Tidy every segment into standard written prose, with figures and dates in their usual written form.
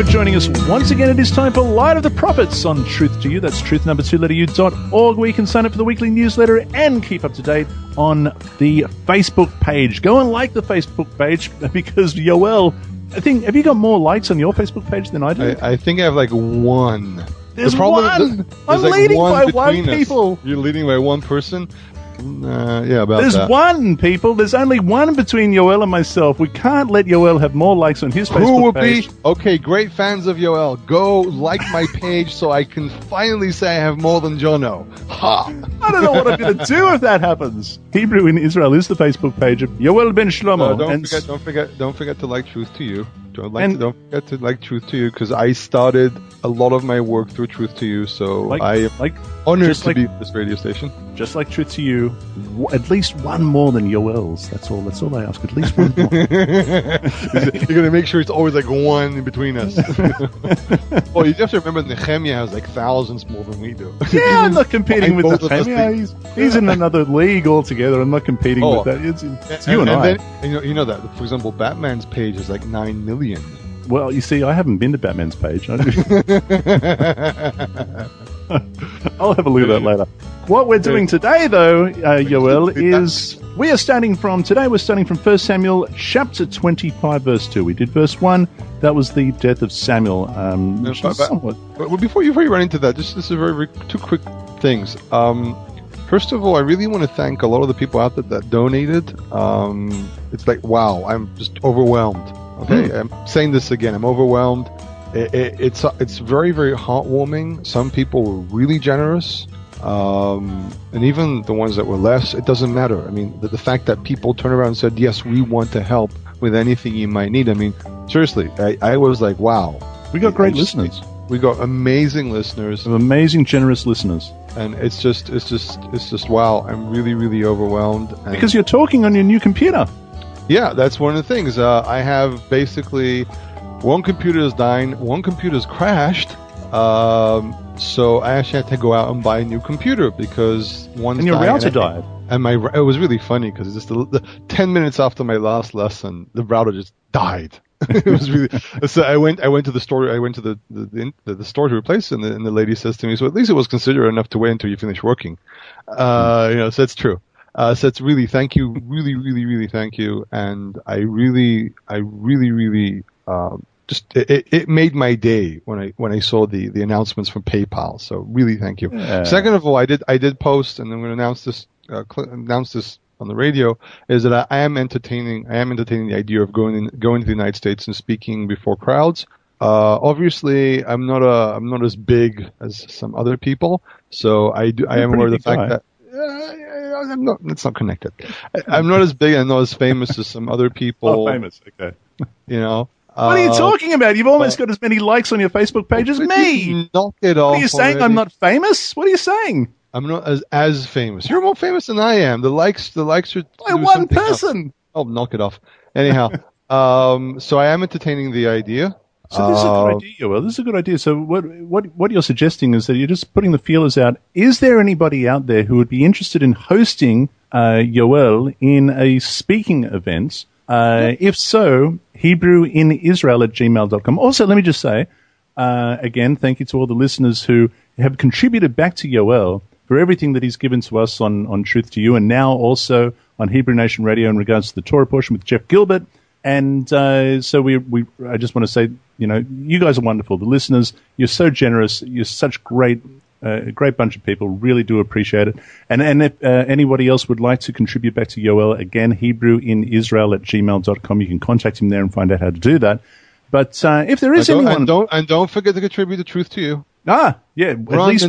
for joining us once again. It is time for Light of the Prophets on Truth to You. That's truth2u.org, where you can sign up for the weekly newsletter and keep up to date on the Facebook page. Go and like the Facebook page, because Yoel, have you got more likes on your Facebook page than I do? I think I have like one. There's one. I'm leading by one people. You're leading by one person? Yeah, about There's that. one, people. There's only one between Yoel and myself. We can't let Yoel have more likes on his Facebook page. Who will be? Okay, great fans of Yoel. Go like my page so I can finally say I have more than Jono. Ha! I don't know what I'm going to do if that happens. Hebrew in Israel is the Facebook page of Yoel Ben Shlomo. Don't forget to like Truth to You. Don't forget to like Truth to You, because I started a lot of my work through Truth to You, so I am honored to be at this radio station. Just like Truth to You, at least one more than Yoel's. That's all I ask. At least one more. You're going to make sure it's always like one in between us. Well, you have to remember Nehemiah has like thousands more than we do. Yeah, I'm not competing with Nehemiah. He's in another league altogether. I'm not competing with that. It's you and I. Then, you know that, for example, Batman's page is like 9 million. Well, you see, I haven't been to Batman's page. I'll have a look at that later. What we're doing today, though, Yoel, is we're starting from 1 Samuel chapter 25, verse 2. We did verse 1. That was the death of Samuel. But before you run into that, this is very two quick things. First of all, I really want to thank a lot of the people out there that donated. It's like, wow, I'm just overwhelmed. Okay, I'm saying this again. I'm overwhelmed. It's very, very heartwarming. Some people were really generous, and even the ones that were less. It doesn't matter. I mean, the fact that people turned around and said, "Yes, we want to help with anything you might need." I mean, seriously, I was like, "Wow, we got great listeners. We got amazing listeners, amazing, generous listeners." And it's just wow. I'm really, really overwhelmed. Because you're talking on your new computer. Yeah, that's one of the things. I have basically one computer is dying, one computer's crashed. So I actually had to go out and buy a new computer because one's and your dying. Router died. And it was really funny because just the 10 minutes after my last lesson, the router just died. It was really. So I went to the store. I went to the store to replace it, and the lady says to me, "So at least it was considerate enough to wait until you finish working." So that's true. So it's really, thank you, really, really, really thank you, and I really, it made my day when I saw the announcements from PayPal. So really, thank you. Yeah. Second of all, I did post, and I'm going to announce this on the radio, is that I am entertaining the idea of going to the United States and speaking before crowds. Obviously, I'm not as big as some other people, so I am aware of the fact that. It's not connected. I'm not as big and not as famous as some other people. Oh, famous, okay. You know. What are you talking about? You've almost got as many likes on your Facebook page as me. Knock it off. What are you saying? Already. I'm not famous? What are you saying? I'm not as famous. You're more famous than I am. The likes are by one person. Else. Oh, knock it off. Anyhow, so I am entertaining the idea. So this is a good idea. Well, this is a good idea. So what you're suggesting is that you're just putting the feelers out. Is there anybody out there who would be interested in hosting Yoel in a speaking event? If so, HebrewInIsrael@gmail.com. Also, let me just say, again, thank you to all the listeners who have contributed back to Yoel for everything that he's given to us on Truth to You, and now also on Hebrew Nation Radio in regards to the Torah portion with Jeff Gilbert. And so I just want to say, you guys are wonderful. The listeners, you're so generous. You're such a great bunch of people. Really do appreciate it. And if anybody else would like to contribute back to Yoel, again, HebrewInIsrael@gmail.com. You can contact him there and find out how to do that. But if there is anyone... And don't forget to contribute the Truth to You. Yeah. At least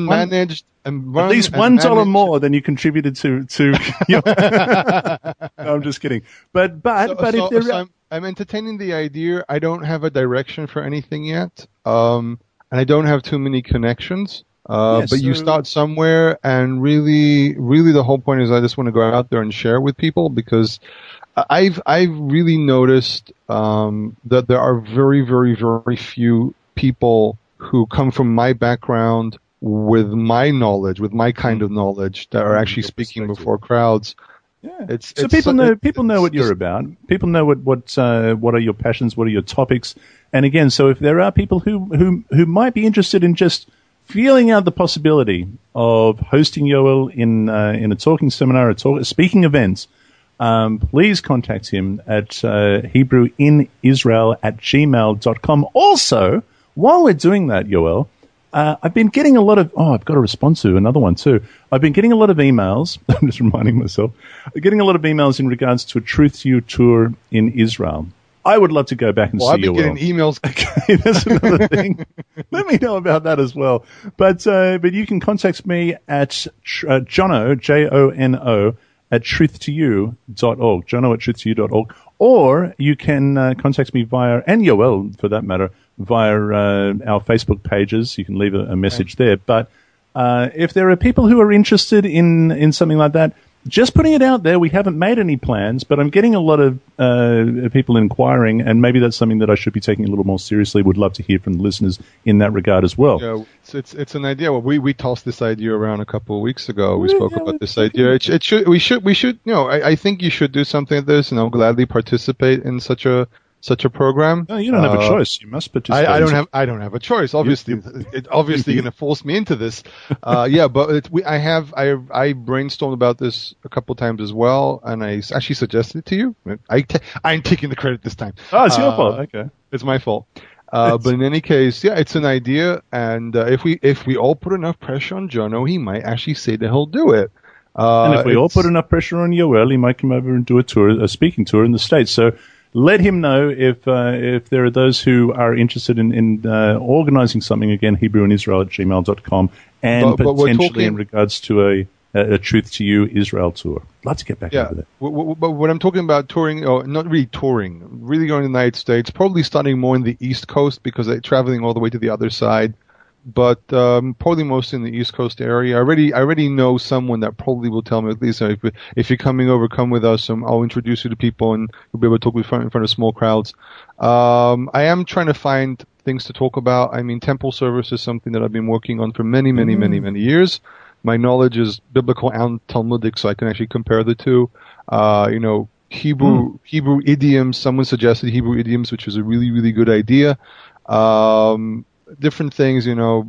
$1 more than you contributed to no, I'm just kidding. But if there I'm entertaining the idea. I don't have a direction for anything yet. And I don't have too many connections. You start somewhere, and really the whole point is I just want to go out there and share with people, because I've really noticed that there are very, very, very few people who come from my background with my knowledge, with my kind of knowledge, that are actually speaking before crowds. Yeah. People know what you're about. People know what are your passions, what are your topics. And again, so if there are people who might be interested in just feeling out the possibility of hosting Yoel in a talking seminar, a speaking event, please contact him at HebrewInIsrael@gmail.com. Also, while we're doing that, Yoel, I've been getting a lot of, I've got to respond to another one too. I've been getting a lot of emails, I'm just reminding myself, getting a lot of emails in regards to a Truth to You tour in Israel. I would love to go back and see Yoel. I've been getting emails. Okay, that's another thing. Let me know about that as well. But you can contact me at Jono, Jono, at truthtoyou.org, Jono at truthtoyou.org, or you can contact me via, and Yoel for that matter, via our Facebook pages. You can leave a message there. But if there are people who are interested in something like that, just putting it out there. We haven't made any plans, but I'm getting a lot of people inquiring, and maybe that's something that I should be taking a little more seriously. Would love to hear from the listeners in that regard as well. Yeah, it's an idea. Well, we tossed this idea around a couple of weeks ago. We spoke about this idea. We should. I think you should do something like this, and I'll gladly participate in such a program. No, you don't have a choice. You must participate. I don't have a choice. Obviously, it's obviously going to force me into this. But I brainstormed about this a couple times as well, and I actually suggested it to you. I'm taking the credit this time. Oh, it's your fault. Okay, it's my fault. But in any case, it's an idea, and if we all put enough pressure on Jono, he might actually say that he'll do it. And if we all put enough pressure on Yoel, he might come over and do a speaking tour in the States. So. Let him know if there are those who are interested in organizing something, again, HebrewInIsrael@gmail.com, and potentially in regards to a Truth to You Israel tour. I'd love to get back into that. But what I'm talking about touring, or not really touring, really going to the United States, probably starting more in the East Coast because they're traveling all the way to the other side. But probably mostly in the East Coast area. I already know someone that probably will tell me, at least if you're coming over, come with us. I'll introduce you to people, and you'll be able to talk in front of small crowds. I am trying to find things to talk about. I mean, temple service is something that I've been working on for many years. My knowledge is biblical and Talmudic, so I can actually compare the two. Hebrew idioms. Someone suggested Hebrew idioms, which was a really, really good idea. Different things,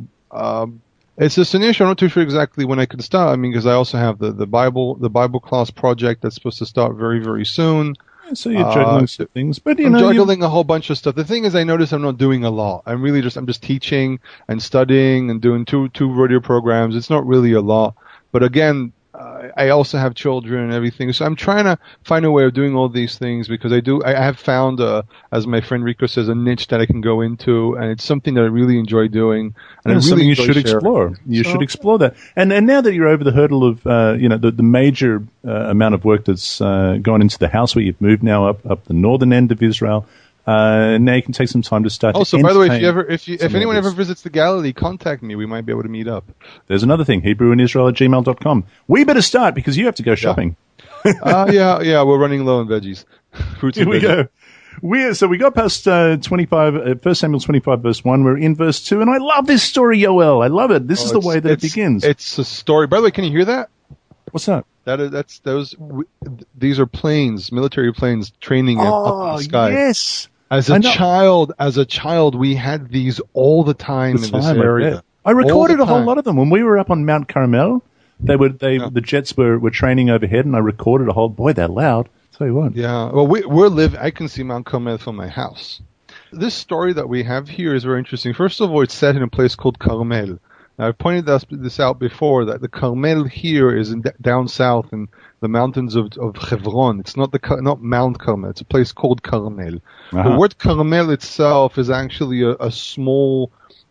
it's just an issue. I'm not too sure exactly when I could start. I mean, because I also have the Bible class project that's supposed to start very, very soon. So you're juggling some things, but I'm juggling a whole bunch of stuff. The thing is, I notice I'm not doing a lot. I'm just teaching and studying and doing two radio programs. It's not really a lot, but again, I also have children and everything, so I'm trying to find a way of doing all these things because I have found, as my friend Rico says, a niche that I can go into, and it's something that I really enjoy doing. And something you should explore. You should explore that. And now that you're over the hurdle of, the major amount of work that's gone into the house where you've moved now up the northern end of Israel. Now you can take some time to start. Also, by the way, if anyone ever visits the Galilee, contact me. We might be able to meet up. There's another thing, HebrewInIsrael@gmail.com. We better start because you have to go shopping. We're running low on veggies. Fruits Here we go. We got past 25, 1 Samuel 25 verse 1. We're in verse 2, and I love this story, Yoel. I love it. This is the way that it begins. It's a story. By the way, can you hear that? What's that? These are planes, military planes, training up in the sky. Yes. As a child, we had these all the time in this area. I recorded a whole lot of them when we were up on Mount Carmel. The jets were training overhead, and I recorded a whole. Boy, they're loud. I'll tell you what. Yeah. Well, I can see Mount Carmel from my house. This story that we have here is very interesting. First of all, it's set in a place called Carmel. Now, I pointed this out before that the Carmel here is down south in the mountains of Hebron. It's not Mount Carmel. It's a place called Carmel. Uh-huh. The word Carmel itself is actually a small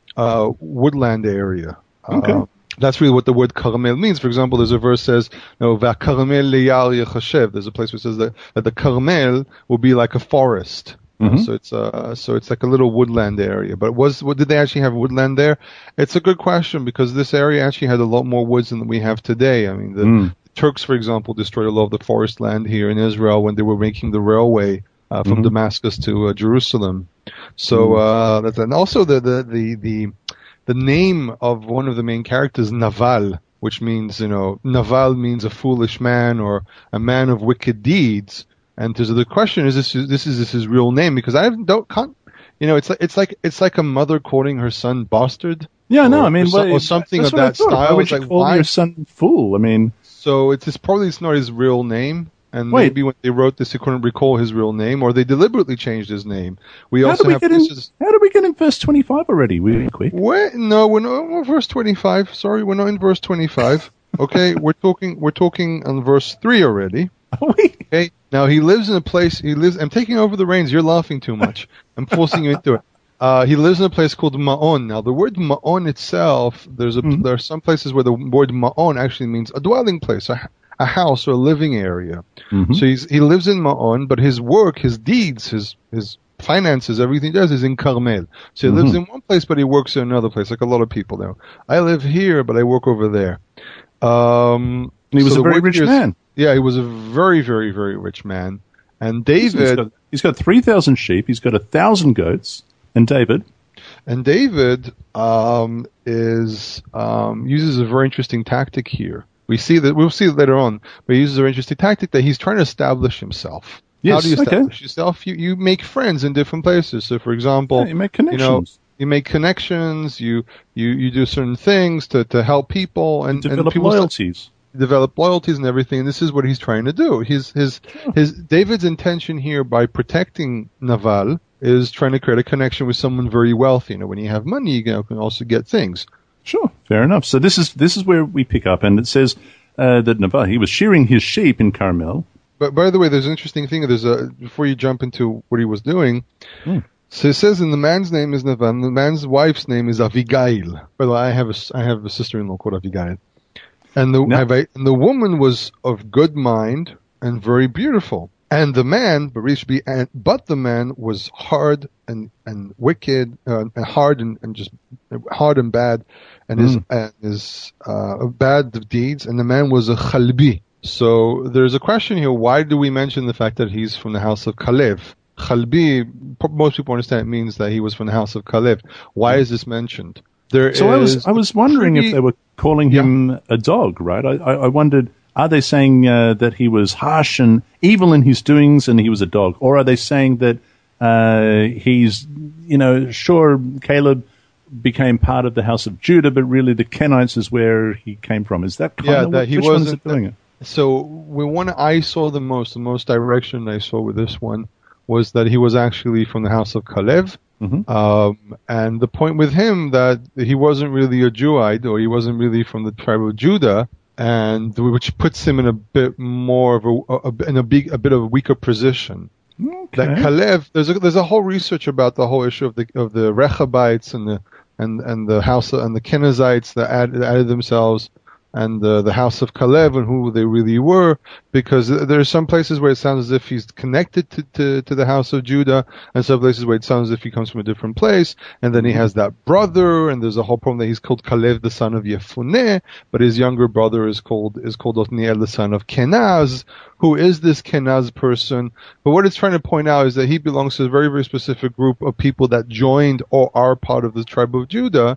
woodland area. Okay. That's really what the word Carmel means. For example, there's a verse that says, "Va'Carmel leyar yechashev." There's a place where it says that the Carmel will be like a forest. Mm-hmm. So it's like a little woodland area. But did they actually have woodland there? It's a good question because this area actually had a lot more woods than we have today. I mean, the Turks, for example, destroyed a lot of the forest land here in Israel when they were making the railway from Damascus to Jerusalem. So and also the name of one of the main characters, Naval. which means, Naval means a foolish man or a man of wicked deeds. And so the question is, this is his real name? Because it's like a mother calling her son bastard. Yeah, no, I mean, or something of that style. Why would you call your son fool? I mean, so it's not his real name. And maybe when they wrote this, he couldn't recall his real name, or they deliberately changed his name. How did we get in verse 25 already? Really quick. No, we're not in verse 25. Sorry, we're not in verse 25. Okay, we're talking on verse 3 already. Are we? Okay, now he lives in a place. I'm taking over the reins. You're laughing too much. I'm forcing you into it. He lives in a place called Ma'on. Now, the word Ma'on itself, there are some places where the word Ma'on actually means a dwelling place, a house or a living area. Mm-hmm. So he lives in Ma'on, but his work, his deeds, his finances, everything he does is in Carmel. So he lives in one place, but he works in another place, like a lot of people do. I live here, but I work over there. And he was a very rich man. Yeah, he was a very, very, very rich man. And David... He's got 3,000 sheep. He's got 1,000 goats. And David uses a very interesting tactic here. We'll see it later on, but he uses a very interesting tactic that he's trying to establish himself. Yes, how do you establish yourself? You make friends in different places. So, for example, you make connections. You make connections. You do certain things to help people and develop loyalties. Develop loyalties and everything. And this is what he's trying to do. His David's intention here by protecting Naval is trying to create a connection with someone very wealthy. When you have money, you can also get things. Sure, fair enough. So this is where we pick up, and it says that Naval, he was shearing his sheep in Carmel. But by the way, there's an interesting thing. Before you jump into what he was doing, so it says, and the man's name is Naval, and the man's wife's name is Avigail. By the way, I have a sister-in-law called Avigail, and the woman was of good mind and very beautiful. And the man, but the man was hard and wicked, and hard and just hard and bad, and his bad deeds. And the man was a Chalbi. So there's a question here: why do we mention the fact that he's from the house of Kalev? Chalbi, most people understand it means that he was from the house of Kalev. Why is this mentioned? I was wondering if they were calling him a dog, right? I wondered. Are they saying that he was harsh and evil in his doings and he was a dog? Or are they saying that he's, sure, Caleb became part of the house of Judah, but really the Kenites is where he came from? Is that kind of that which ones are doing it? So I saw the most direction I saw with this one was that he was actually from the house of Kalev. Mm-hmm. And the point with him that he wasn't really a Jewite, or he wasn't really from the tribe of Judah, and which puts him in a bit more of a bit of a weaker position. Okay. That Kalev, there's a whole research about the whole issue of the Rechabites and the house and the Kenizzites that added themselves, and the house of Kalev and who they really were, because there are some places where it sounds as if he's connected to the house of Judah, and some places where it sounds as if he comes from a different place, and then he has that brother, and there's a whole problem that he's called Kalev, the son of Yefuneh, but his younger brother is called Othniel, the son of Kenaz. Who is this Kenaz person? But what it's trying to point out is that he belongs to a very, very specific group of people that joined or are part of the tribe of Judah,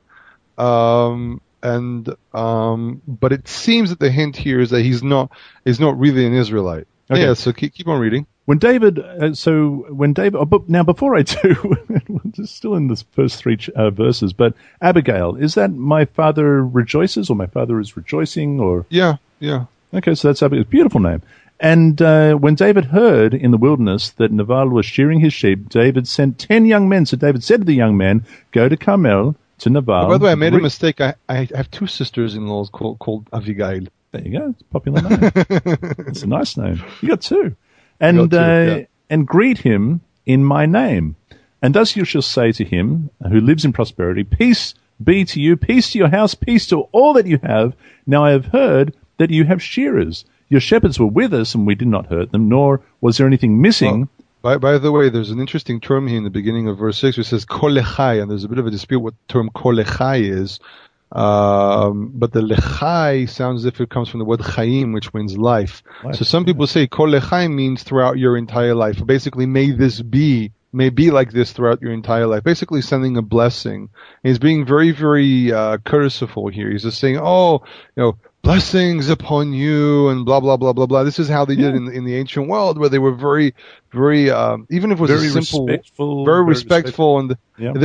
but it seems that the hint here is that he's not really an Israelite. Okay. Yeah, so keep on reading. Now before I do, we're still in this first three verses, but Abigail, is that my father rejoices, or my father is rejoicing, or? Yeah. Okay, so that's Abigail's beautiful name. And when David heard in the wilderness that Naval was shearing his sheep, David sent 10 young men. So David said to the young men, go to Carmel, to Naval. By the way, I made a mistake. I have two sisters-in-laws called Avigail. There you go. It's a popular name. It's a nice name. You got two. And greet him in my name. And thus you shall say to him, who lives in prosperity, peace be to you, peace to your house, peace to all that you have. Now I have heard that you have shearers. Your shepherds were with us, and we did not hurt them, nor was there anything missing. By the way, there's an interesting term here in the beginning of verse 6 which says kol lechai, and there's a bit of a dispute what the term kol lechai is. But the lechai sounds as if it comes from the word chaim, which means life. So some people say kol lechai means throughout your entire life. Basically, may be like this throughout your entire life. Basically sending a blessing. He's being very, very courteousful here. He's just saying, blessings upon you and blah blah blah blah blah. This is how they did in the ancient world, where they were very, very even if it was very a simple, respectful, very respectful, and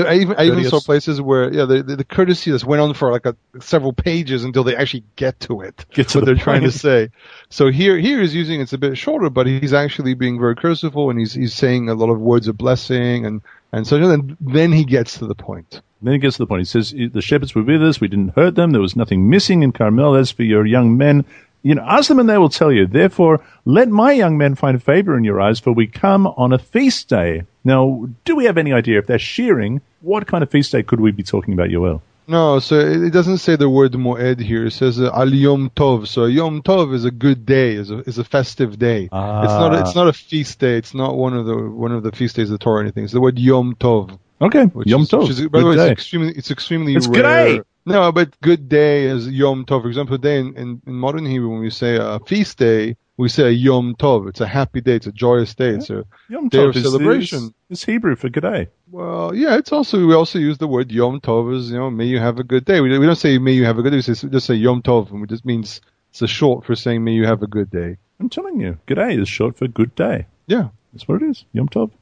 I even saw places where the courtesy just went on for like several pages until they actually get to it, what they're trying to say. So here he's using it's a bit shorter, but he's actually being very cursive, and he's saying a lot of words of blessing and so then he gets to the point. Then he gets to the point. He says, the shepherds were with us. We didn't hurt them. There was nothing missing in Carmel. As for your young men, ask them and they will tell you. Therefore, let my young men find favor in your eyes, for we come on a feast day. Now, do we have any idea if they're shearing, what kind of feast day could we be talking about, Yoel? No, so it doesn't say the word moed here. It says al yom tov. So yom tov is a good day, is a festive day. It's not a feast day. It's not one of the feast days of the Torah or anything. It's the word yom tov. Okay, Yom Tov. By the way, it's extremely rare. G'day! No, but good day is Yom Tov. For example, today in modern Hebrew, when we say a feast day, we say a Yom Tov. It's a happy day. It's a joyous day. It's a Yom day Tov of celebration. It's Hebrew for good day. Well, yeah, we also use the word Yom Tov as, may you have a good day. We don't say may you have a good day. We just say Yom Tov, and it just means it's a short for saying may you have a good day. I'm telling you, good day is short for good day. Yeah. That's what it is, Yom Tov.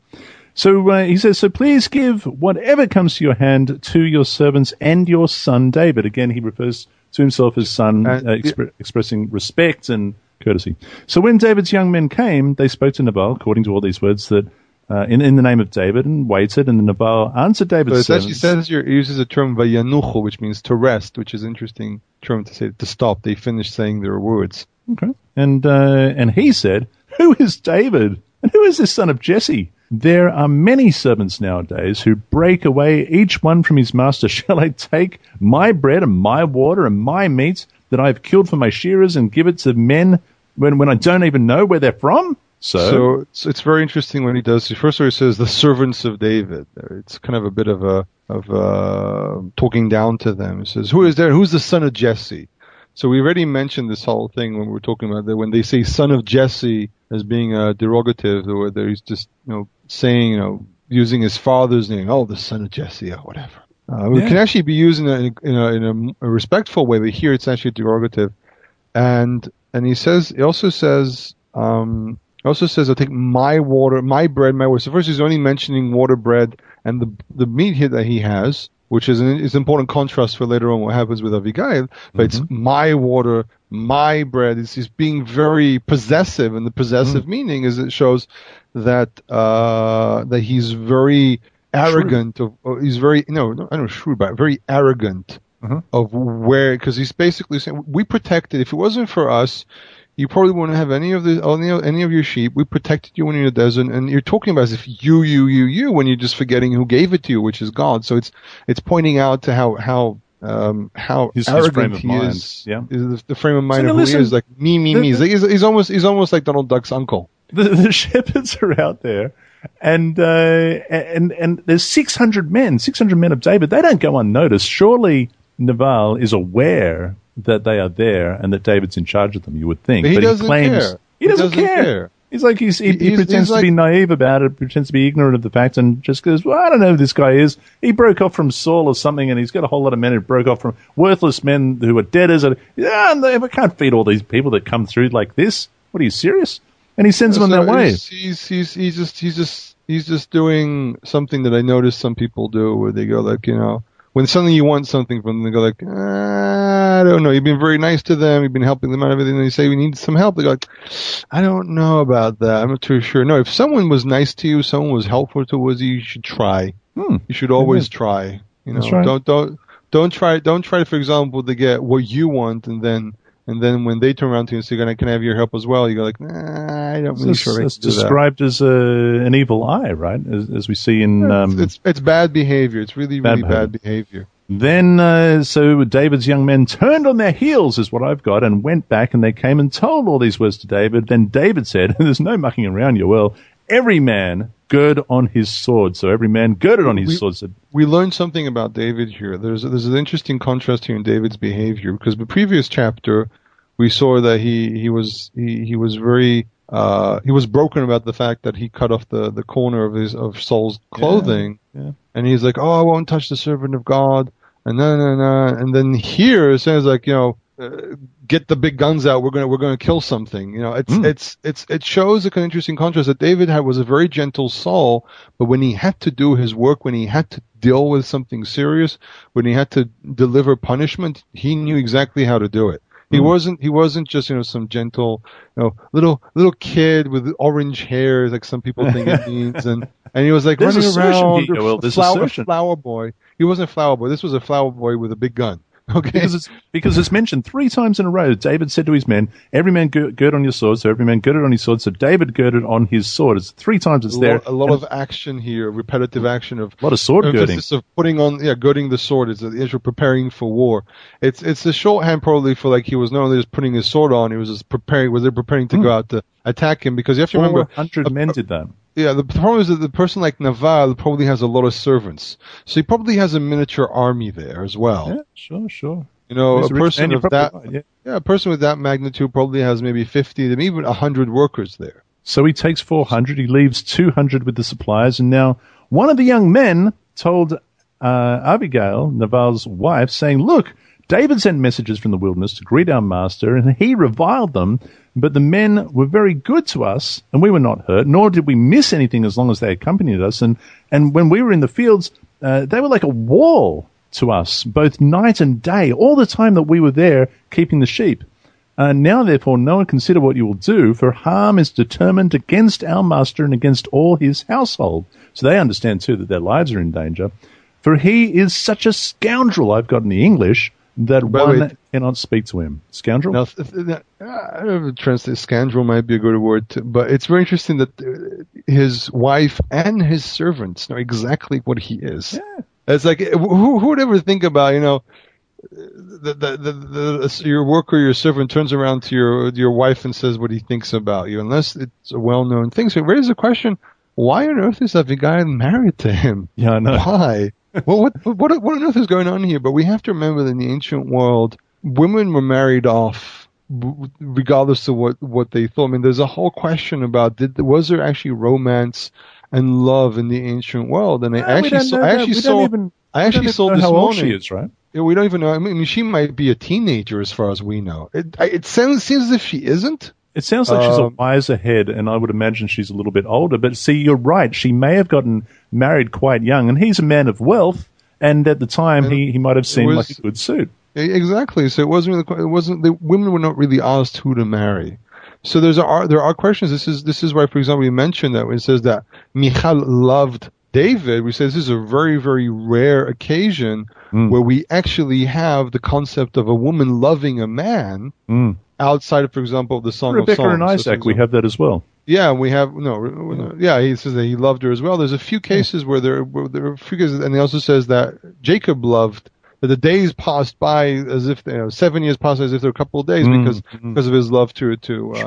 So he says, so please give whatever comes to your hand to your servants and your son David. Again, he refers to himself as son, expressing respect and courtesy. So when David's young men came, they spoke to Nabal, according to all these words, that in the name of David, and waited, and Nabal answered David's servants. It says it uses a term vayanuchu, which means to rest, which is an interesting term to say to stop. They finished saying their words. Okay. And he said, who is David? And who is this son of Jesse? There are many servants nowadays who break away each one from his master. Shall I take my bread and my water and my meat that I have killed for my shearers and give it to men when I don't even know where they're from? So it's very interesting when he does. First of all, he says the servants of David. It's kind of a bit of talking down to them. He says, who is there? Who's the son of Jesse? So we already mentioned this whole thing when we were talking about that. When they say son of Jesse as being derogative, or he's just saying using his father's name, the son of Jesse or whatever. We can actually be using it in a respectful way, but here it's actually derogative. And he also says I'll take my water, my bread, my water. So first he's only mentioning water, bread, and the meat here that he has, which is an important contrast for later on what happens with Abigail. But it's my water, my bread. He's being very possessive, and the possessive meaning is it shows that he's very arrogant. He's very shrewd, but very arrogant of where, because he's basically saying we protected. If it wasn't for us, you probably wouldn't have any of your sheep. We protected you when you're in the desert, and you're talking about as if you, when you're just forgetting who gave it to you, which is God. So it's pointing out to how arrogant he is. Yeah, the frame of mind of who he is, like me. He's almost like Donald Duck's uncle. The shepherds are out there, and there's 600 men of David. They don't go unnoticed. Surely Nabal is aware that they are there and that David's in charge of them, you would think. But he claims he doesn't care. He's like he pretends to be naive about it, pretends to be ignorant of the fact, and just goes, well, I don't know who this guy is. He broke off from Saul or something, and he's got a whole lot of men who broke off from worthless men who are debtors. And they can't feed all these people that come through like this. What, are you serious? And he sends them on their way. He's just doing something that I noticed some people do, where they go like, when suddenly you want something from them, they go like, I don't know. You've been very nice to them. You've been helping them out, everything. And you say, we need some help. They go like, I don't know about that. I'm not too sure. No, if someone was nice to you, someone was helpful towards you, you should try. You should always try. That's right. Don't try, for example, to get what you want, and then when they turn around to you and say, can I have your help as well? You go like, nah, I don't really sure. It's described as an evil eye, right? As we see in... It's bad behavior. It's really bad behavior. Then, so David's young men turned on their heels, is what I've got, and went back, and they came and told all these words to David. Then David said, there's no mucking around, Yoel, every man gird on his sword. So every man girded on his sword. We learned something about David here. There's an interesting contrast here in David's behavior, because the previous chapter we saw that he was very he was broken about the fact that he cut off the corner of Saul's clothing, and he's like, I won't touch the servant of God, and no, and then here it says like get the big guns out. We're gonna kill something. It shows a kind of interesting contrast that David was a very gentle soul, but when he had to do his work, when he had to deal with something serious, when he had to deliver punishment, he knew exactly how to do it. He wasn't just, some gentle, little kid with orange hair, like some people think it means. And he was like running around, flower boy. He wasn't a flower boy. This was a flower boy with a big gun. Okay. Because it's mentioned 3 times in a row. David said to his men, every man gird on your sword. So every man girded on his sword. So David girded on his sword. It's 3 times it's there. A lot of action here, repetitive action of a lot of sword girding. Of putting on, girding the sword. It's the issue of preparing for war. It's a shorthand probably for like he was not only just putting his sword on, he was just preparing. Was they preparing to go out to attack him? Because you have to remember, 400 men did that. Yeah, the problem is that the person like Naval probably has a lot of servants. So he probably has a miniature army there as well. Yeah, sure. A person of that, a person with that magnitude probably has maybe 50, maybe even 100 workers there. So he takes 400, he leaves 200 with the supplies, and now one of the young men told Abigail, Naval's wife, saying, look, David sent messages from the wilderness to greet our master, and he reviled them, but the men were very good to us, and we were not hurt, nor did we miss anything as long as they accompanied us. And when we were in the fields, they were like a wall to us, both night and day, all the time that we were there keeping the sheep. Now, therefore, know and consider what you will do, for harm is determined against our master and against all his household. So they understand, too, that their lives are in danger. For he is such a scoundrel, I've got in the English, that one cannot speak to him. Scoundrel? Now, I don't know if translate scoundrel might be a good word, but it's very interesting that his wife and his servants know exactly what he is. Yeah. It's like, who would ever think about, your worker, your servant turns around to your wife and says what he thinks about you, unless it's a well-known thing. So it raises the question, why on earth is Abigail married to him? Yeah, I know. Why? Well, what on earth is going on here? But we have to remember that in the ancient world, women were married off regardless of what they thought. I mean, there's a whole question about was there actually romance and love in the ancient world? And I actually saw this morning. She is, right? Yeah, we don't even know. I mean, she might be a teenager as far as we know. It seems as if she isn't. It sounds like she's a wise ahead, and I would imagine she's a little bit older. But see, you're right. She may have gotten married quite young, and he's a man of wealth, and at the time he might have seemed like a good suit. Exactly. So it wasn't the women were not really asked who to marry. So there are questions. This is why, for example, we mentioned that when it says that Michal loved David, we say this is a very, very rare occasion where we actually have the concept of a woman loving a man outside of, for example, the Song Rebecca of Songs. and Isaac, we have that as well. Yeah, we have he says that he loved her as well. There's a few cases where there are a few cases, and he also says that Jacob loved. That the days passed by as if 7 years passed as if there were a couple of days because of his love to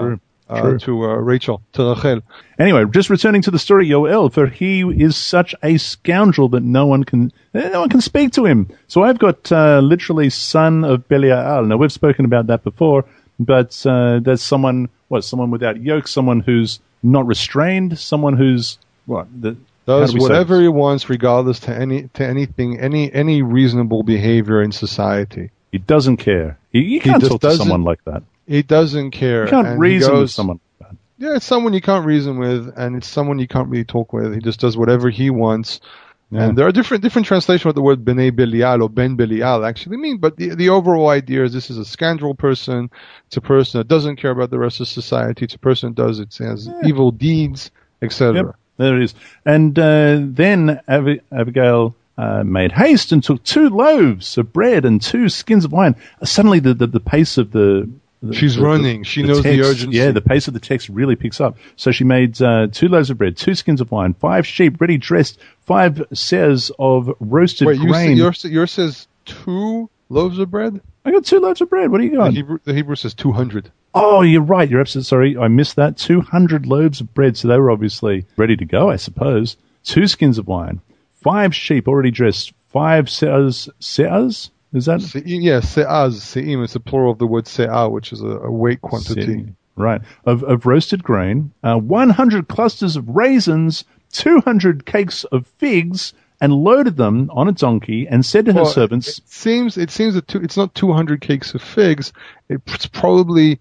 Rachel, to Rachel. Anyway, just returning to the story, Yoel, for he is such a scoundrel that no one can speak to him. So I've got literally son of Belial. Now we've spoken about that before, but that's someone without yoke, someone who's not restrained, someone who's does whatever he wants, regardless to anything, any reasonable behavior in society. He doesn't care. You can't talk to someone like that. He doesn't care. You can't reason with someone like that. Yeah, it's someone you can't reason with, and it's someone you can't really talk with. He just does whatever he wants. Yeah. And there are different translations of the word Bnei Belial or Ben Belial actually mean, but the overall idea is this is a scoundrel person. It's a person that doesn't care about the rest of society. It's a person that has evil deeds, etc. Yep. There it is. And then Abigail made haste and took 2 loaves of bread and 2 skins of wine. Suddenly the pace of she's running. She knows text, the urgency. Yeah, the pace of the text really picks up. So she made 2 loaves of bread, 2 skins of wine, 5 sheep ready dressed, 5 seahs of roasted grain. Wait, yours says 2 loaves of bread? I got 2 loaves of bread. What do you got? The Hebrew says 200. Oh, you're right. You're absolutely sorry. I missed that. 200 loaves of bread. So they were obviously ready to go, I suppose. 2 skins of wine, 5 sheep already dressed, 5 seahs. Seahs? Is that? Se'az. Se'im. It's a plural of the word se'ah, which is a weight quantity. Right. Of roasted grain, 100 clusters of raisins, 200 cakes of figs, and loaded them on a donkey, and said to her servants, It seems that it's not 200 cakes of figs. It's probably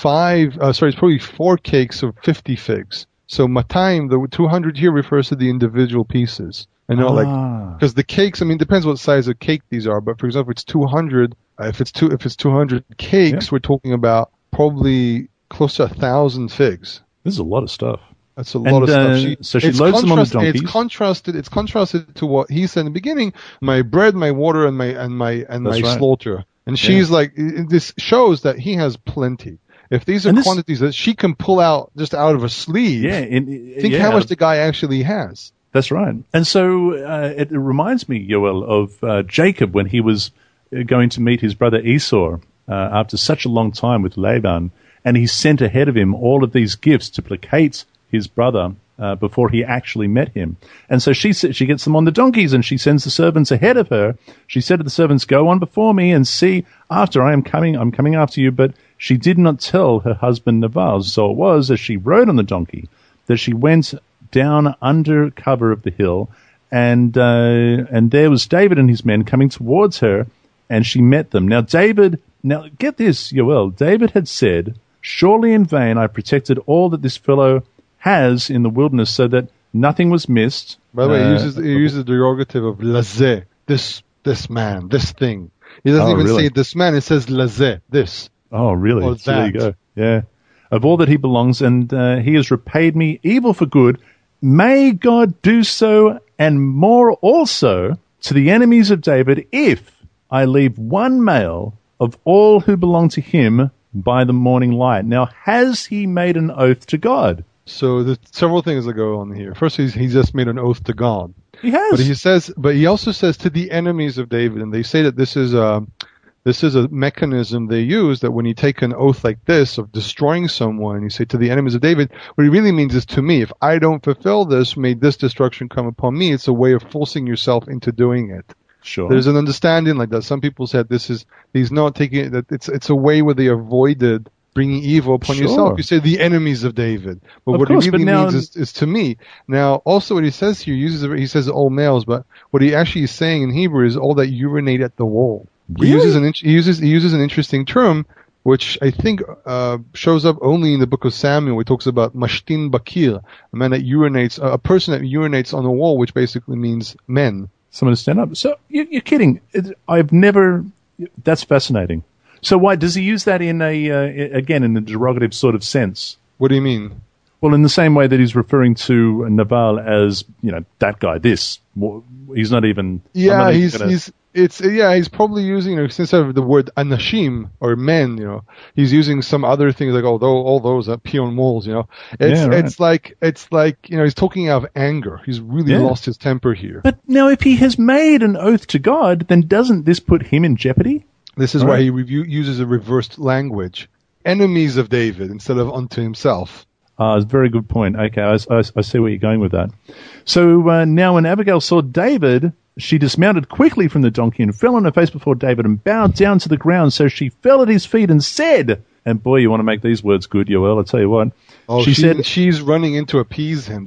it's probably 4 cakes of 50 figs. So Matayim, the 200 here refers to the individual pieces. I know, because the cakes, I mean, depends what size of cake these are. But for example, it's 200. If it's 200 cakes, we're talking about probably close to 1,000 figs. This is a lot of stuff. That's a lot of stuff. So she loads them on the donkeys. It's contrasted to what he said in the beginning: my bread, my water, and my slaughter. And she's like, this shows that he has plenty. If these are quantities that she can pull out just out of her sleeve, think how much the guy actually has. That's right. And so it reminds me, Yoel, of Jacob when he was going to meet his brother Esau after such a long time with Laban, and he sent ahead of him all of these gifts to placate his brother before he actually met him. And so she gets them on the donkeys, and she sends the servants ahead of her. She said to the servants, "Go on before me and see after I'm coming after you." But she did not tell her husband Nabal. So it was, as she rode on the donkey, that she went down under cover of the hill, and there was David and his men coming towards her, and she met them. Now get this, Yoel, David had said, "Surely in vain I protected all that this fellow has in the wilderness, so that nothing was missed." By the way, he uses the derogative of lazeh, this man, this thing. He doesn't even say this man, it says lazeh, this. Oh, really? Or so there you go. Yeah. Of all that he belongs, and he has repaid me evil for good. May God do so and more also to the enemies of David if I leave one male of all who belong to him by the morning light. Now, has he made an oath to God? So there's several things that go on here. First, he just made an oath to God. He has. But he also says to the enemies of David, and they say that this is a mechanism they use, that when you take an oath like this of destroying someone, you say to the enemies of David, what he really means is to me. If I don't fulfill this, may this destruction come upon me. It's a way of forcing yourself into doing it. Sure. There's an understanding like that. Some people said he's not taking it, that it's a way where they avoided bringing evil upon yourself. You say the enemies of David. But what he really means is to me. Now, also what he says here, he says all males, but what he actually is saying in Hebrew is all that urinate at the wall. Really? He uses an interesting term, which I think shows up only in the book of Samuel, where he talks about mashtin bakir, a person that urinates on a wall, which basically means men. Someone to stand up. So you're kidding? That's fascinating. So why does he use that in a derogative sort of sense? What do you mean? Well, in the same way that he's referring to Nabal as, that guy. He's not even. Yeah, he's probably using, instead of the word anashim or men, he's using some other things like all those are pion moles, It's like he's talking out of anger. He's really lost his temper here. But now, if he has made an oath to God, then doesn't this put him in jeopardy? This is why he uses a reversed language. Enemies of David instead of unto himself. It's a very good point. Okay, I see where you're going with that. So now when Abigail saw David, she dismounted quickly from the donkey and fell on her face before David and bowed down to the ground. So she fell at his feet and said, and boy, you want to make these words good, Yoel, I'll tell you what. Oh, she said, she's running in to appease him.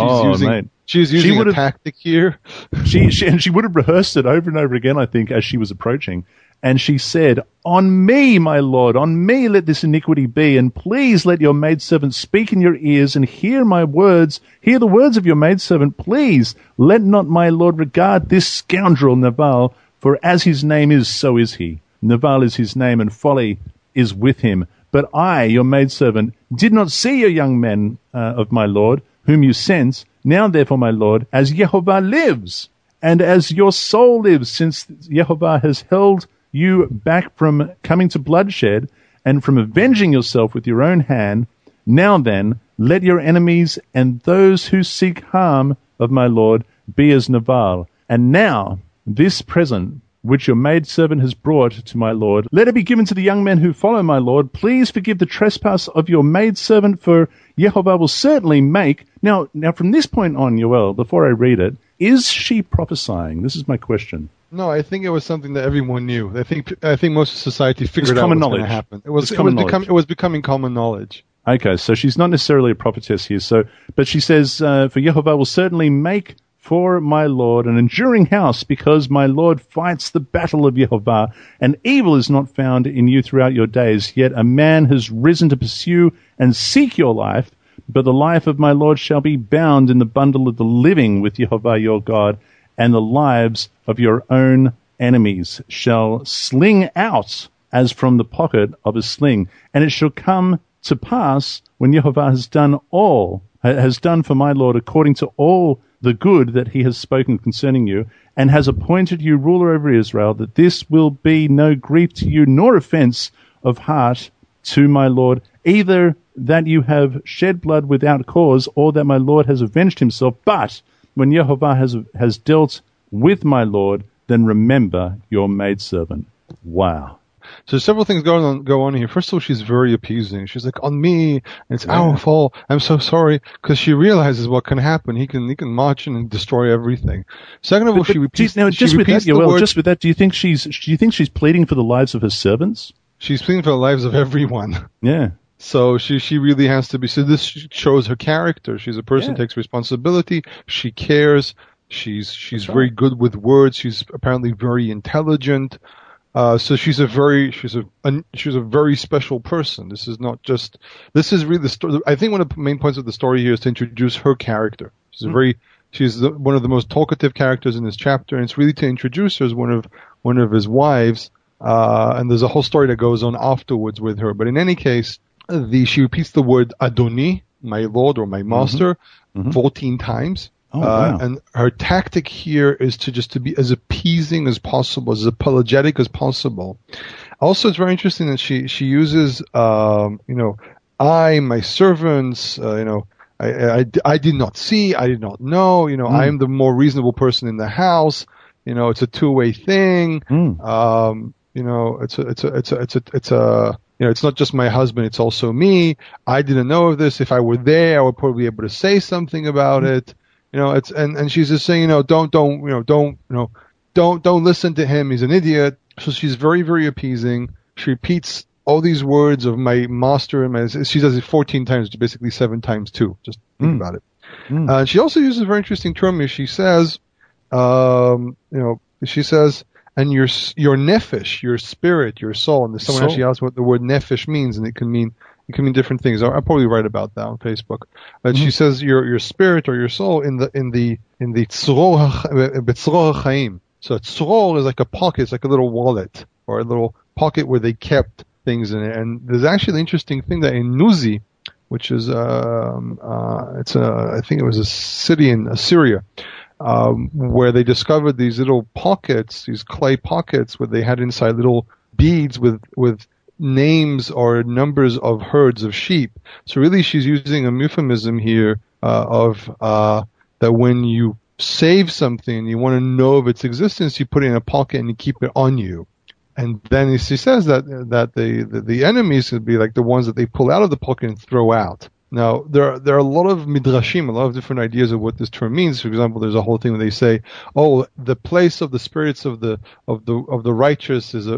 She's using a tactic here. She would have rehearsed it over and over again, I think, as she was approaching. And she said, "On me, my lord, on me let this iniquity be, and please let your maidservant speak in your ears and hear my words. Hear the words of your maidservant, please. Let not my lord regard this scoundrel Nabal, for as his name is, so is he. Nabal is his name, and folly is with him. But I, your maidservant, did not see a young man of my lord, whom you sent. Now therefore, my lord, as Jehovah lives, and as your soul lives, since Jehovah has held you back from coming to bloodshed and from avenging yourself with your own hand, now then, let your enemies and those who seek harm of my lord be as Nabal. And now, this present which your maidservant has brought to my lord, let it be given to the young men who follow my lord. Please forgive the trespass of your maidservant, for Jehovah will certainly make." Now from this point on, Yoel, before I read it, is she prophesying? This is my question. No, I think it was something that everyone knew. I think most of society figured out what's going to happen. It was becoming common knowledge. Okay, so she's not necessarily a prophetess here. But she says, "For Jehovah will certainly make for my Lord an enduring house, because my Lord fights the battle of Yehovah, and evil is not found in you throughout your days. Yet a man has risen to pursue and seek your life, but the life of my Lord shall be bound in the bundle of the living with Yehovah your God, and the lives of your own enemies shall sling out as from the pocket of a sling. And it shall come to pass, when Yehovah has done for my Lord according to all the good that he has spoken concerning you, and has appointed you ruler over Israel, that this will be no grief to you, nor offense of heart to my Lord, either that you have shed blood without cause, or that my Lord has avenged himself. But when Yehovah has dealt with my Lord, then remember your maidservant. Wow. So several things go on here. First of all, she's very appeasing. She's like, on me, it's our fault. I'm so sorry, because she realizes what can happen. He can march in and destroy everything. Second of all, she repeats. Just with that, do you think she's pleading for the lives of her servants? She's pleading for the lives of everyone. Yeah. So she really has to be. So this shows her character. She's a person who takes responsibility. She cares. She's very good with words. She's apparently very intelligent. So she's a very special person. This is really the story. I think one of the main points of the story here is to introduce her character. She's one of the most talkative characters in this chapter, and it's really to introduce her as one of his wives. And there's a whole story that goes on afterwards with her. But in any case, she repeats the word Adoni, my Lord or my Master, 14 times. Oh, wow. And her tactic here is to be as appeasing as possible, as apologetic as possible. Also, it's very interesting that she uses, I, my servants, I did not see, I did not know, I am the more reasonable person in the house. It's a two-way thing. It's not just my husband, it's also me. I didn't know of this. If I were there, I would probably be able to say something about it. And she's just saying, don't listen to him. He's an idiot. So she's very, very appeasing. She repeats all these words of my master and she does it 14 times, basically 7 times 2. Just think about it. She also uses a very interesting term here. She says, and your nefesh, your spirit, your soul. And someone actually asked what the word nefesh means, and it can mean different things. I'll probably write about that on Facebook. But she says your spirit or your soul in the tzror chaim. So tzror is like a pocket, it's like a little wallet or a little pocket where they kept things in it. And there's actually an interesting thing that in Nuzi, which is I think it was a city in Assyria, where they discovered these little pockets, these clay pockets, where they had inside little beads with names or numbers of herds of sheep. So really she's using a euphemism here of that when you save something, you want to know of its existence, you put it in a pocket and you keep it on you. And then she says that the enemies would be like the ones that they pull out of the pocket and throw out. Now, there are a lot of midrashim, a lot of different ideas of what this term means. For example, there's a whole thing where they say, the place of the spirits of the righteous is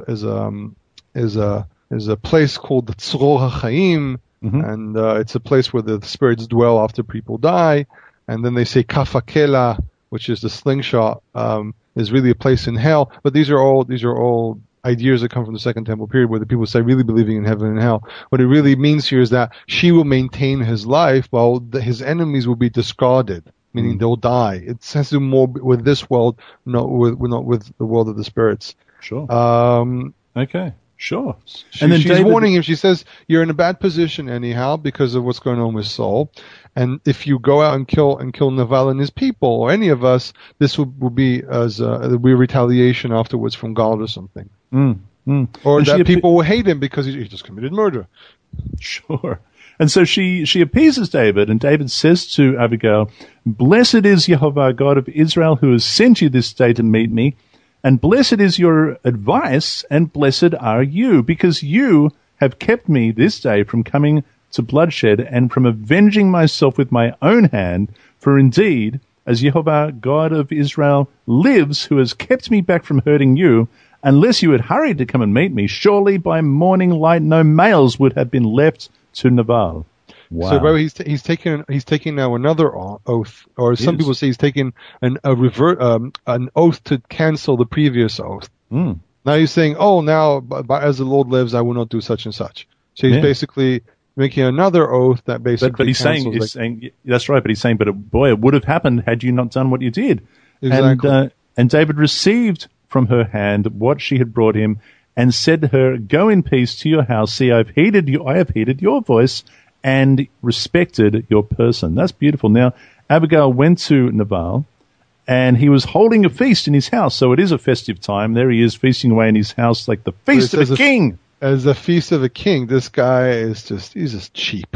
a place called the Tzror HaChaim, and it's a place where the spirits dwell after people die. And then they say Kafakela, which is the slingshot, is really a place in hell. But these are all ideas that come from the Second Temple period, where the people say really believing in heaven and hell. What it really means here is that she will maintain his life while his enemies will be discarded, meaning they'll die. It has to do more with this world, not with the world of the spirits. Sure. Okay. Sure. And then she's warning him. She says, you're in a bad position anyhow because of what's going on with Saul. And if you go out and kill Naval and his people, or any of us, this will be retaliation afterwards from God or something. Or and that people will hate him because he just committed murder. Sure. And so she appeases David, and David says to Abigail, "Blessed is Yehovah, God of Israel, who has sent you this day to meet me. And blessed is your advice, and blessed are you, because you have kept me this day from coming to bloodshed and from avenging myself with my own hand. For indeed, as Yehovah, God of Israel, lives, who has kept me back from hurting you, unless you had hurried to come and meet me, surely by morning light no males would have been left to Nabal." Wow. So by the way, he's taking now another oath, or some people say he's taking an oath to cancel the previous oath. Mm. Now he's saying, now as the Lord lives, I will not do such and such. So he's basically making another oath that basically. But he's saying that's right. But he's saying, boy, it would have happened had you not done what you did. Exactly. And David received from her hand what she had brought him, and said to her, "Go in peace to your house. See, I have heeded your voice and respected your person." That's beautiful. Now, Abigail went to Nabal, and he was holding a feast in his house. So it is a festive time. There he is feasting away in his house like the feast of a king. As the feast of a king, this guy is he's just cheap.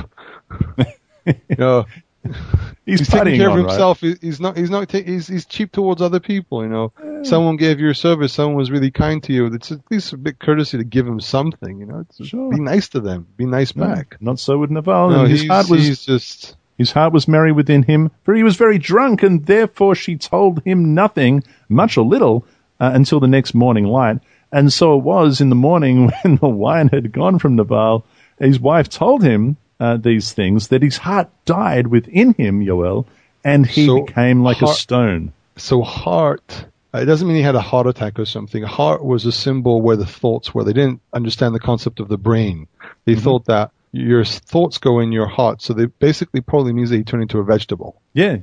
He's taking care of himself. Right? He's cheap towards other people. Someone gave you a service. Someone was really kind to you. It's at least a bit courtesy to give him something. Sure. Be nice to them. Be nice back. Not so with Nabal. No, his heart was merry within him, for he was very drunk, and therefore she told him nothing, much or little, until the next morning light. And so it was in the morning when the wine had gone from Nabal, his wife told him these things, that his heart died within him, Yoel, and he became like a stone. So heart, it doesn't mean he had a heart attack or something. Heart was a symbol where the thoughts were. They didn't understand the concept of the brain. They thought that your thoughts go in your heart. So they basically probably means that he turned into a vegetable. Yeah,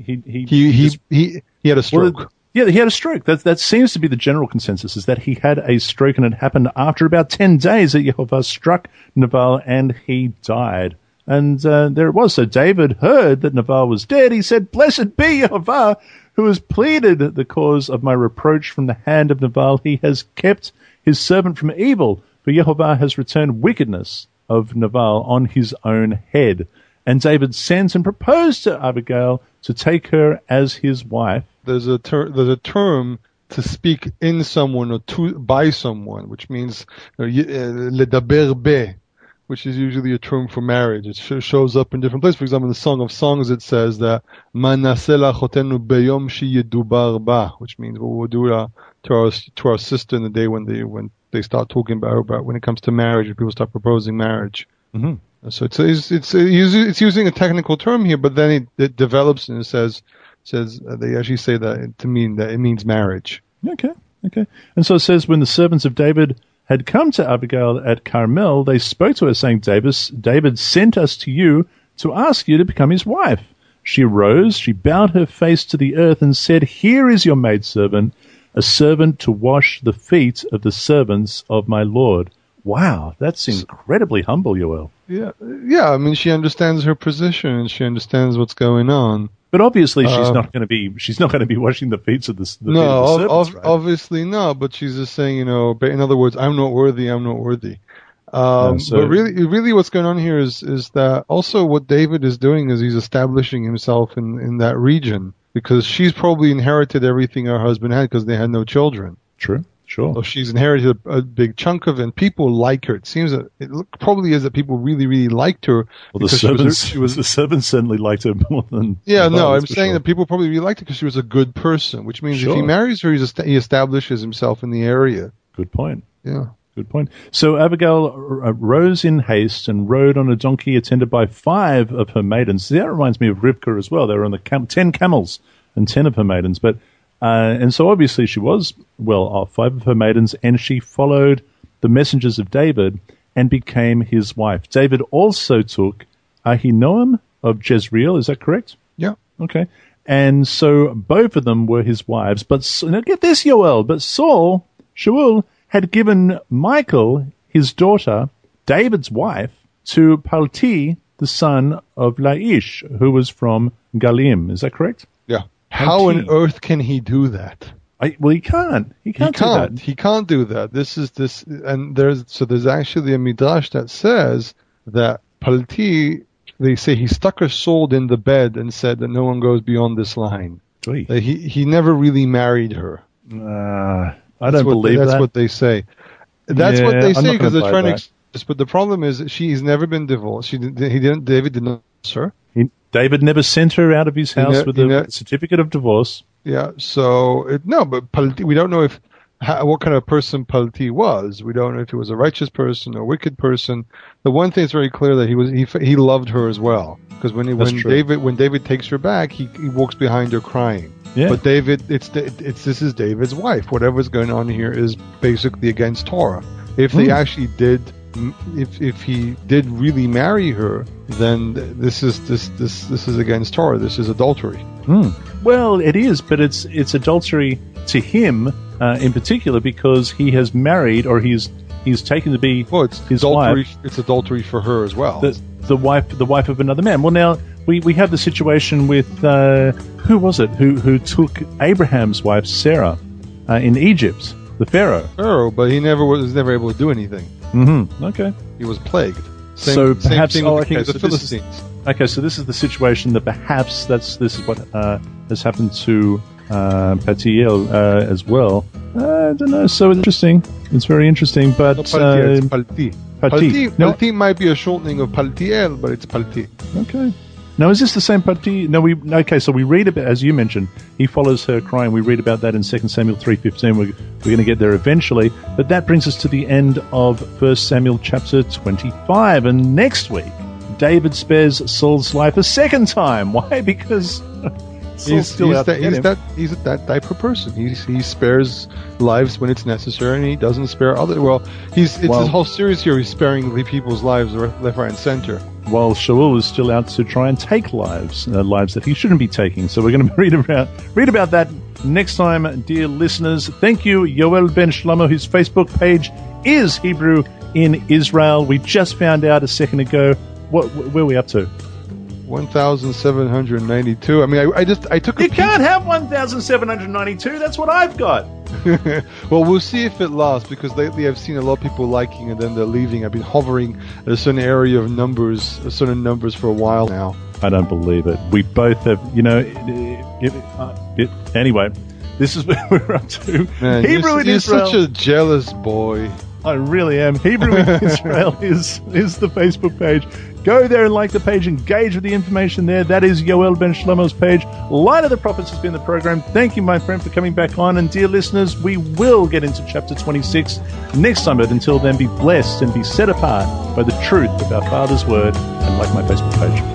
he had a stroke. He had a stroke. That seems to be the general consensus, is that he had a stroke, and it happened after about 10 days that Yehovah struck Nabal and he died. And there it was. So David heard that Nabal was dead. He said, "Blessed be Yehovah, who has pleaded the cause of my reproach from the hand of Nabal. He has kept his servant from evil, for Yehovah has returned wickedness of Nabal on his own head." And David sent and proposed to Abigail to take her as his wife. There's a term to speak in someone or by someone, which means ledaber be, which is usually a term for marriage. It shows up in different places. For example, in the Song of Songs, it says that "Ma naseh lachotenu beyom sheyedubar ba," which means what we'll do to our sister in the day when they start talking about when it comes to marriage, and people start proposing marriage. Mm-hmm. So it's using a technical term here, but then it develops and it says they actually say that to mean that it means marriage. Okay. And so it says, when the servants of David had come to Abigail at Carmel, they spoke to her, saying, David sent us to you to ask you to become his wife. She arose, she bowed her face to the earth and said, "Here is your maidservant, a servant to wash the feet of the servants of my Lord." Wow, that's incredibly humble, Yoel. Yeah. I mean, she understands her position. She understands what's going on. But obviously, she's not going to be washing the feet of the servants, right? Obviously not. But she's just saying, But in other words, I'm not worthy. But really, what's going on here is that also what David is doing is he's establishing himself in that region, because she's probably inherited everything her husband had because they had no children. True. Sure. So she's inherited a big chunk of it, and people like her. It seems that probably is that people really, really liked her. Well, the servants certainly liked her more than. Yeah, I'm saying that people probably really liked her because she was a good person, which means if he marries her, he establishes himself in the area. Good point. Yeah. Good point. So Abigail rose in haste and rode on a donkey attended by 5 of her maidens. That reminds me of Rivkah as well. They were on the 10 camels and 10 of her maidens, but. And so obviously she was well off, 5 of her maidens, and she followed the messengers of David and became his wife. David also took Ahinoam of Jezreel, is that correct? Yeah. Okay. And so both of them were his wives. But now get this, Yoel, but Shaul had given Michal, his daughter, David's wife, to Palti, the son of Laish, who was from Galim. Is that correct? Yeah. How on earth can he do that? He can't. He can't do that. He can't do that. And there's actually a midrash that says that Palti, they say he stuck her sword in the bed and said that no one goes beyond this line. He never really married her. I don't believe that. That's what they say. That's what they say because they're trying to. But the problem is she's never been divorced. David did not divorce her. David never sent her out of his house with a certificate of divorce. Yeah, but we don't know if what kind of person Palti was. We don't know if he was a righteous person or a wicked person. The one thing is very clear that he loved her as well. Because when David takes her back, he walks behind her crying. Yeah. But David, this is David's wife. Whatever's going on here is basically against Torah. If they actually did, if he did really marry her, then this is against Torah. This is adultery. Well, it is, but it's adultery to him in particular because he has married, or he's taken to be it's his adultery. wife. It's adultery for her as well. The wife of another man. Well, now we have the situation with who was it who took Abraham's wife Sarah in Egypt, the Pharaoh. But he was never able to do anything. Mm-hmm. Okay. He was plagued. Same thing with the Philistines. So this is the situation that perhaps this is what has happened to Paltiel as well. I don't know. So interesting. It's very interesting. But it's Palti. Palti might be a shortening of Paltiel, but it's Palti. Okay. Now, is this the same Palti? No, so we read about, as you mentioned, he follows her crying. We read about that in 2 Samuel 3:15. We're going to get there eventually. But that brings us to the end of 1 Samuel chapter 25. And next week, David spares Saul's life a second time. Why? Because he's that type of person. He spares lives when it's necessary, and he doesn't spare other. Well, it's his whole series here. He's sparing the people's lives left, right, and center. While Shaul is still out to try and take lives that he shouldn't be taking. So we're going to read about that next time, dear listeners. Thank you, Yoel Ben Shlomo. His Facebook page is Hebrew in Israel. We just found out a second ago. Where are we up to? 1,792. I mean, I took a peek. You can't have 1,792. That's what I've got. Well, we'll see if it lasts, because lately I've seen a lot of people liking and then they're leaving. I've been hovering at a certain area of certain numbers for a while now. I don't believe it. We both have, anyway, this is where we're up to. Man, Hebrew in Israel. You're such a jealous boy. I really am. Hebrew in Israel is the Facebook page. Go there and like the page. Engage with the information there. That is Yoel Ben Shlomo's page. Light of the Prophets has been the program. Thank you, my friend, for coming back on. And dear listeners, we will get into chapter 26 next time. But until then, be blessed and be set apart by the truth of our Father's Word, and like my Facebook page.